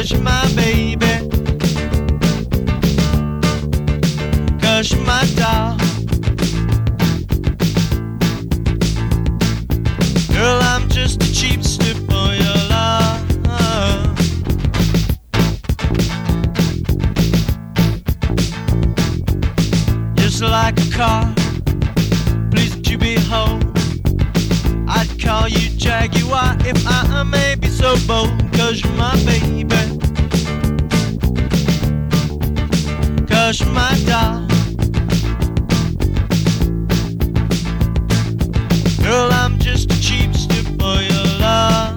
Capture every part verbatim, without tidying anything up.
'cause you're my baby, 'cause you're my doll. Girl, I'm just a cheap slip for your love. Just like a car, please would you be home? I'd call you Jaguar if I may be so bold, 'cause you're my baby, 'cause you're my doll. Girl, I'm just a cheap stick for your love.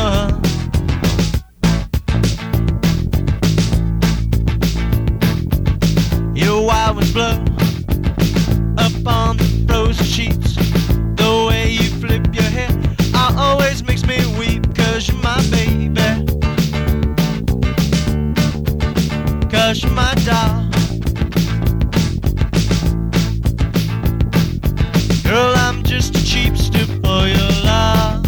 Your wild winds blow up on the frozen sheets. The way you flip your hair always makes me weep, 'cause you're my baby, 'cause you're my doll. Girl, I'm just a cheap stick for your love.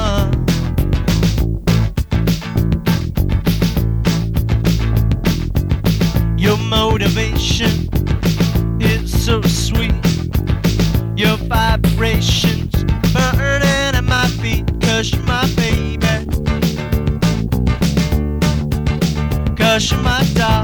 Your motivation is so sweet. Your vibrations burning at my feet, 'cause you're my baby, 'cause you're my doll.